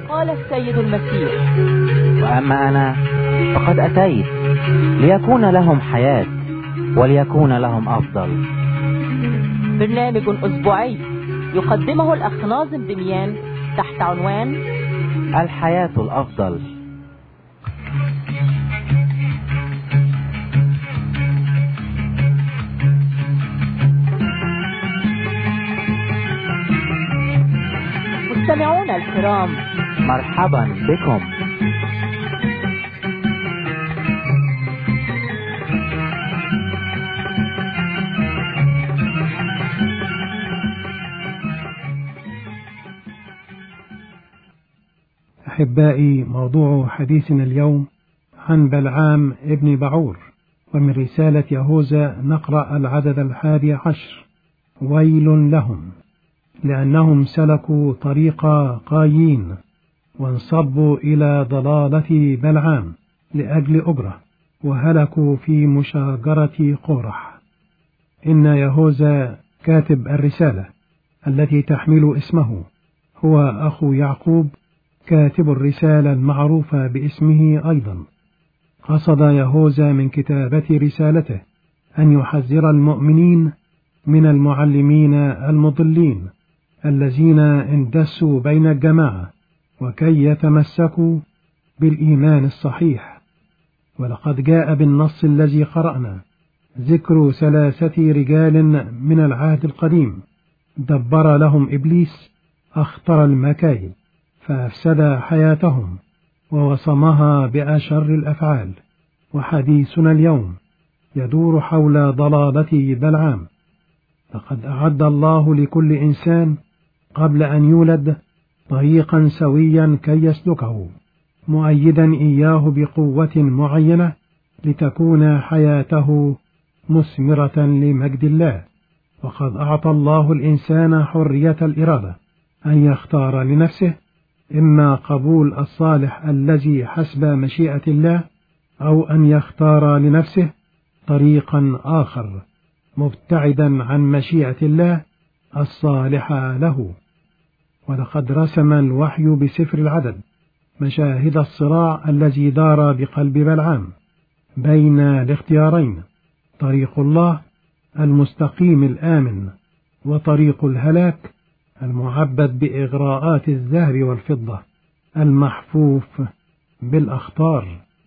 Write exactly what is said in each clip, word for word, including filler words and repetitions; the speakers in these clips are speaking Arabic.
قال السيد المسيح: وأما أنا فقد أتيت ليكون لهم حياة وليكون لهم أفضل. برنامج أسبوعي يقدمه الأخ ناظم دميان تحت عنوان الحياة الأفضل. مستمعونا الكرام، مرحبا بكم. أحبائي، موضوع حديثنا اليوم عن بلعام ابن بعور، ومن رسالة يهوذا نقرأ العدد الحادي عشر: ويل لهم لأنهم سلكوا طريق قايين وانصبوا إلى ضلالة بلعام لأجل أجرة، وهلكوا في مشاجرة قورح. إن يهوذا كاتب الرسالة التي تحمل اسمه هو أخو يعقوب كاتب الرسالة المعروفة باسمه أيضا. قصد يهوذا من كتابة رسالته أن يحذر المؤمنين من المعلمين المضلين الذين اندسوا بين الجماعة وكي يتمسكوا بالإيمان الصحيح. ولقد جاء بالنص الذي قرأنا ذكر ثلاثة رجال من العهد القديم دبر لهم إبليس أخطر المكايد فأفسد حياتهم ووصمها بأشر الأفعال. وحديثنا اليوم يدور حول ضلالة بلعام. لقد أعد الله لكل إنسان قبل أن يولد طريقا سويا كي يسلكه، مؤيدا إياه بقوة معينة لتكون حياته مثمرة لمجد الله. وقد أعطى الله الإنسان حرية الإرادة أن يختار لنفسه إما قبول الصالح الذي حسب مشيئة الله، أو أن يختار لنفسه طريقا آخر مبتعدا عن مشيئة الله الصالحة له. ولقد رسم الوحي بسفر العدد مشاهد الصراع الذي دار بقلب بلعام بين الاختيارين: طريق الله المستقيم الآمن، وطريق الهلاك المعبد بإغراءات الذهب والفضة المحفوف بالأخطار.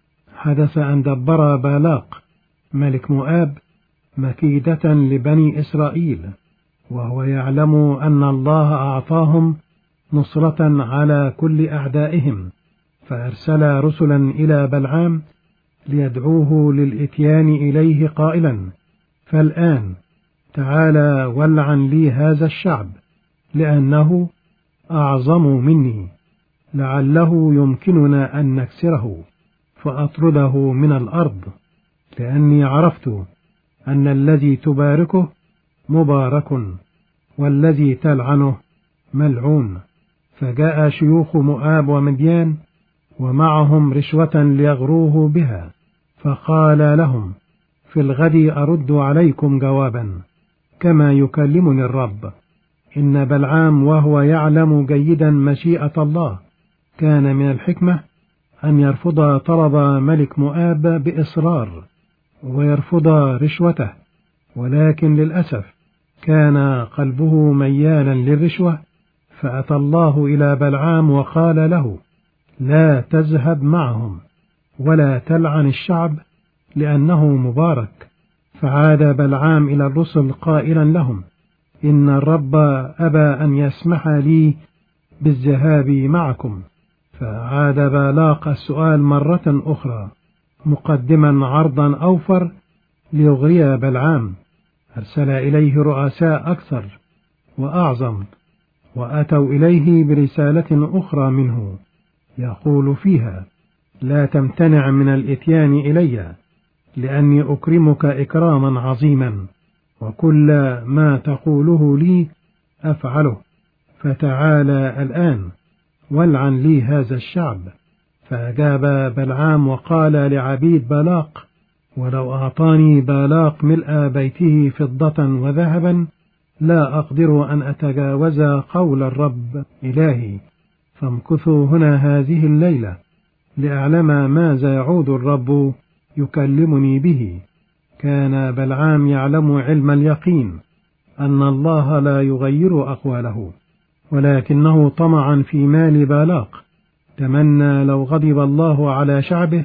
حدث أن دبر بالاق ملك مؤاب مكيدة لبني إسرائيل، وهو يعلم أن الله أعطاهم نصرة على كل أعدائهم، فأرسل رسلا إلى بلعام ليدعوه للإتيان إليه قائلا: فالآن تعالى ولعن لي هذا الشعب لأنه أعظم مني، لعله يمكننا أن نكسره فأطرده من الأرض، لأني عرفت أن الذي تباركه مبارك والذي تلعنه ملعون. فجاء شيوخ مؤاب ومديان ومعهم رشوة ليغروه بها، فقال لهم: في الغد أرد عليكم جوابا كما يكلمني الرب. إن بلعام وهو يعلم جيدا مشيئة الله كان من الحكمة أن يرفض طلب ملك مؤاب بإصرار ويرفض رشوته، ولكن للأسف كان قلبه ميالا للرشوة، فأتى الله إلى بلعام وقال له: لا تذهب معهم ولا تلعن الشعب لأنه مبارك. فعاد بلعام إلى الرسل قائلا لهم: إن الرب أبى أن يسمح لي بالذهاب معكم. فعاد بالاق السؤال مرة أخرى مقدما عرضا أوفر ليغري بلعام. أرسل إليه رؤساء أكثر وأعظم، وأتوا إليه برسالة أخرى منه يقول فيها: لا تمتنع من الإتيان إلي، لأني أكرمك إكراما عظيما، وكل ما تقوله لي أفعله، فتعالى الآن والعن لي هذا الشعب. فأجاب بلعام وقال لعبيد بالاق: ولو أعطاني بالاق ملء بيته فضة وذهبا لا أقدر أن أتجاوز قول الرب إلهي. فامكثوا هنا هذه الليلة لأعلم ماذا يعود الرب يكلمني به. كان بلعام يعلم علم اليقين أن الله لا يغير أقواله، ولكنه طمعا في مال بالاق تمنى لو غضب الله على شعبه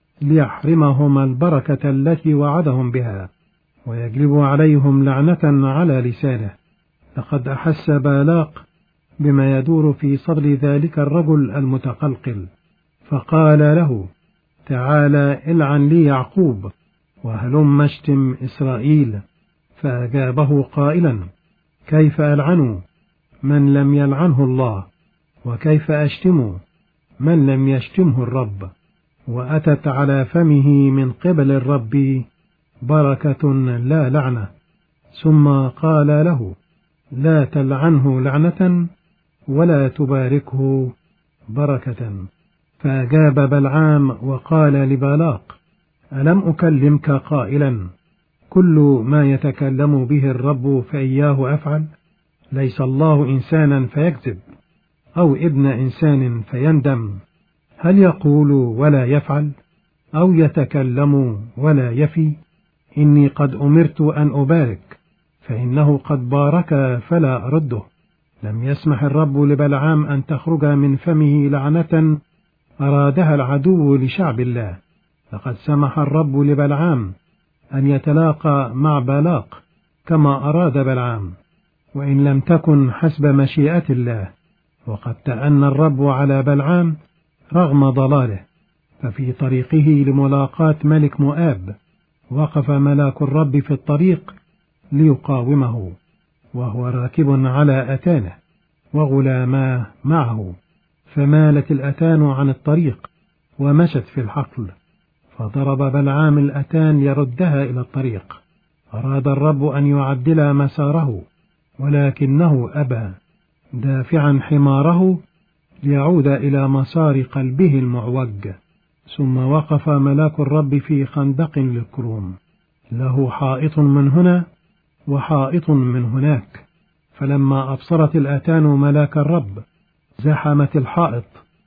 ليحرمهم البركة التي وعدهم بها ويجلب عليهم لعنة على لسانه. لقد أحس بالاق بما يدور في صدر ذلك الرجل المتقلقل، فقال له: تعالى العن لي يعقوب وهلم اشتم إسرائيل. فأجابه قائلا: كيف ألعنه من لم يلعنه الله؟ وكيف أشتم من لم يشتمه الرب؟ وأتت على فمه من قبل الرب بركة لا لعنة. ثم قال له: لا تلعنه لعنة ولا تباركه بركة. فأجاب بلعام وقال لبالاق: ألم أكلمك قائلا كل ما يتكلم به الرب فإياه أفعل؟ ليس الله إنسانا فيكذب، أو ابن إنسان فيندم. هل يقول ولا يفعل، أو يتكلم ولا يفي؟ إني قد أمرت أن أبارك، فإنه قد بارك فلا أرده. لم يسمح الرب لبلعام أن تخرج من فمه لعنة أرادها العدو لشعب الله. لقد سمح الرب لبلعام أن يتلاقى مع بالاق كما أراد بلعام، وإن لم تكن حسب مشيئة الله. وقد تأنى الرب على بلعام رغم ضلاله، ففي طريقه لملاقاة ملك مؤاب وقف ملاك الرب في الطريق ليقاومه، وهو راكب على أتانه وغلاماه معه، فمالت الأتان عن الطريق ومشت في الحقل، فضرب بلعام الأتان ليردها إلى الطريق. أراد الرب أن يعدل مساره، ولكنه أبى، دافعا حماره ليعود إلى مسار قلبه المعوج. ثم وقف ملاك الرب في خندق للكروم، له حائط من هنا وحائط من هناك. فلما أبصرت الأتان ملاك الرب زحمت الحائط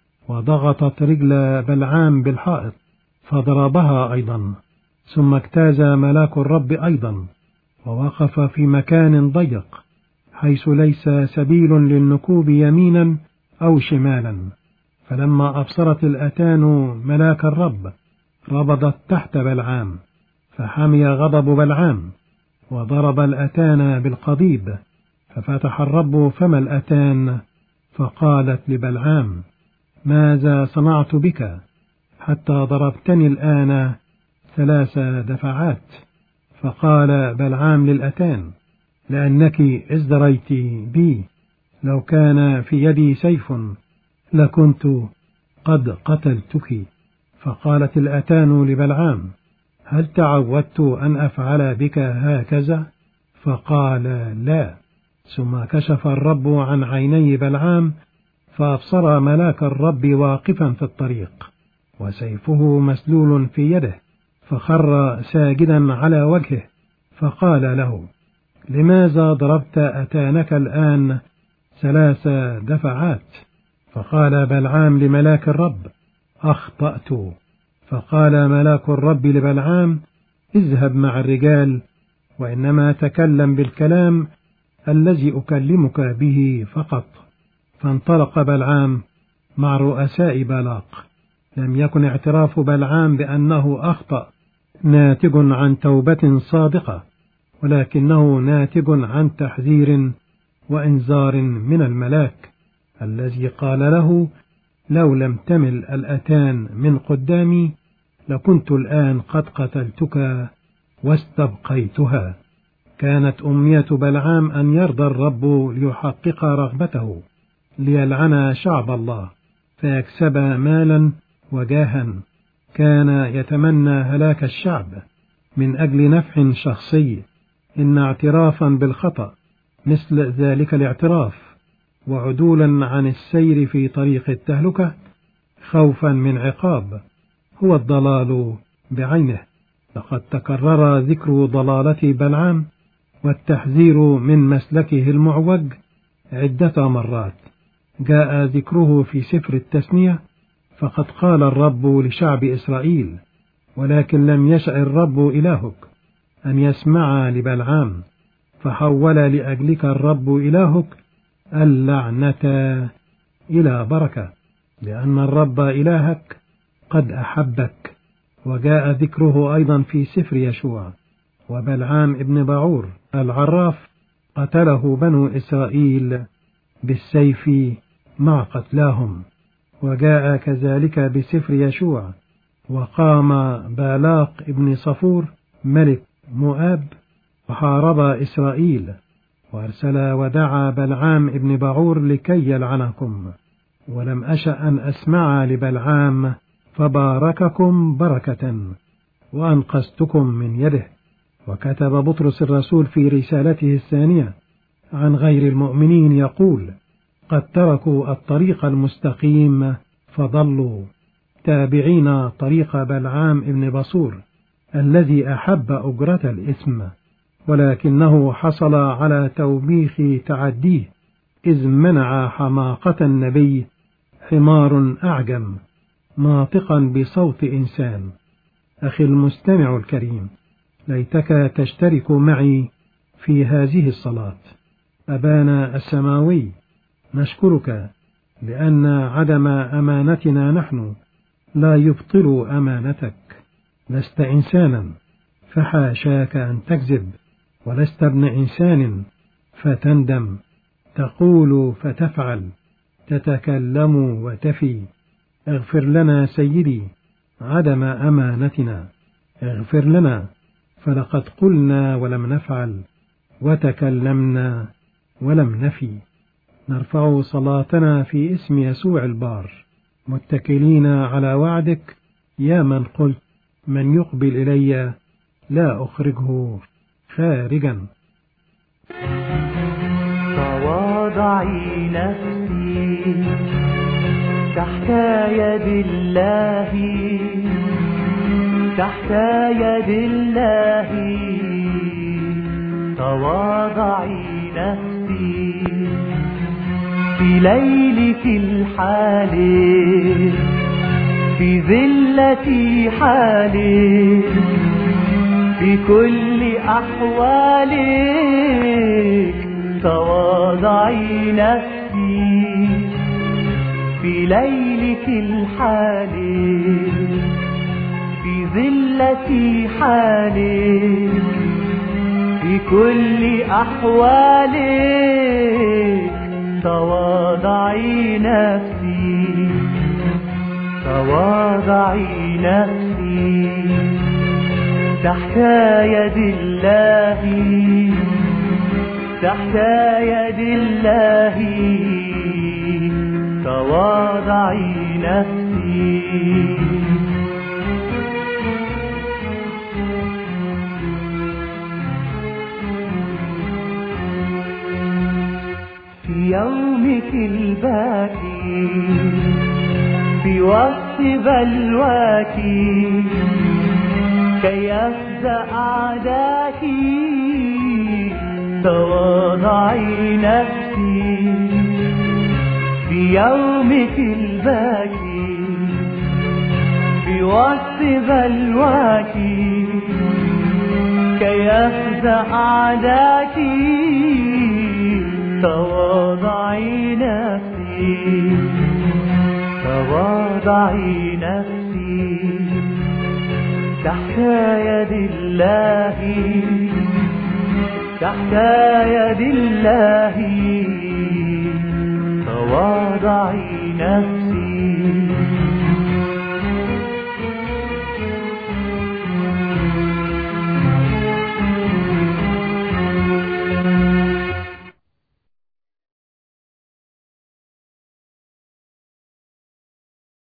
وضغطت رجل بلعام بالحائط فضربها أيضا. ثم اجتاز ملاك الرب أيضا ووقف في مكان ضيق حيث ليس سبيل للنكوب يمينا أو شمالا. فلما أبصرت الأتان ملاك الرب ربضت تحت بلعام، فحمي غضب بلعام وضرب الأتان بالقضيب. ففتح الرب فم الأتان فقالت لبلعام: ماذا صنعت بك حتى ضربتني الآن ثلاث دفعات؟ فقال بلعام للأتان: لأنك ازدريت بي، لو كان في يدي سيف لكنت قد قتلتك. فقالت الأتان لبلعام: هل تعودت أن أفعل بك هكذا؟ فقال: لا. ثم كشف الرب عن عيني بلعام فأبصر ملاك الرب واقفا في الطريق وسيفه مسلول في يده، فخر ساجدا على وجهه، فقال له: لماذا ضربت أتانك الآن ثلاث دفعات؟ فقال بلعام لملاك الرب: أخطأت. فقال ملاك الرب لبلعام: اذهب مع الرجال، وإنما تكلم بالكلام الذي أكلمك به فقط. فانطلق بلعام مع رؤساء بالاق. لم يكن اعتراف بلعام بأنه أخطأ ناتج عن توبة صادقة، ولكنه ناتج عن تحذير وإنذار من الملاك الذي قال له: لو لم تمل الأتان من قدامي لكنت الآن قد قتلتك واستبقيتها. كانت أمنية بلعام أن يرضى الرب ليحقق رغبته، ليلعن شعب الله فيكسب مالا وجاها. كان يتمنى هلاك الشعب من أجل نفع شخصي، إن اعترافا بالخطأ مثل ذلك الاعتراف وعدولا عن السير في طريق التهلكة خوفا من عقاب هو الضلال بعينه. لقد تكرر ذكر ضلالة بلعام والتحذير من مسلكه المعوج عدة مرات، جاء ذكره في سفر التثنية، فقد قال الرب لشعب إسرائيل: ولكن لم يشأ الرب إلهك أن يسمع لبلعام، فحول لأجلك الرب إلهك اللعنة إلى بركة، لأن الرب إلهك قد أحبك. وجاء ذكره أيضا في سفر يشوع: وبلعام ابن بعور العراف قتله بنو إسرائيل بالسيف مع قتلاهم. وجاء كذلك بسفر يشوع: وقام بالاق ابن صفور ملك مؤاب وحارب إسرائيل، وأرسل ودعا بلعام ابن بعور لكي يلعنكم، ولم أشأ أن أسمع لبلعام فبارككم بركة وأنقذتكم من يده. وكتب بطرس الرسول في رسالته الثانية عن غير المؤمنين يقول: قد تركوا الطريق المستقيم فضلوا، تابعين طريق بلعام ابن بصور الذي أحب أجرة الإثم، ولكنه حصل على توبيخ تعديه، إذ منع حماقة النبي حمار أعجم ناطقا بصوت إنسان. أخي المستمع الكريم، ليتك تشترك معي في هذه الصلاة. أبانا السماوي، نشكرك لأن عدم أمانتنا نحن لا يبطل أمانتك. لست إنسانا فحاشاك أن تكذب، ولست ابن إنسان فتندم، تقول فتفعل، تتكلم وتفي. اغفر لنا سيدي عدم أمانتنا، اغفر لنا، فلقد قلنا ولم نفعل، وتكلمنا ولم نفي. نرفع صلاتنا في اسم يسوع البار، متكلين على وعدك يا من قلت: من يقبل إلي لا أخرجه خارجا. تواضعي نفسي تحت يد الله، تحت يد الله. تواضعي نفسي في ليلك الحالي، في ذلة حالي، في كل أحوالك. تواضعي نفسي في ليلك الحالي، في ذلة حالي، في كل أحوالك. تواضعي نفسي، تواضعي نفسي تحت يد الله، تحت يد الله. تواضعي نفسي. في يومك الباكي، في وسط بلواك، كي يفزع أعداك. تواضعي نفسي في يومك الباكي، في وسط بلواك، كي يفزع أعداك. تواضعي نفسي، تواضعي نفسي تحت يد الله، تحت يد الله. تواضعي نفسي.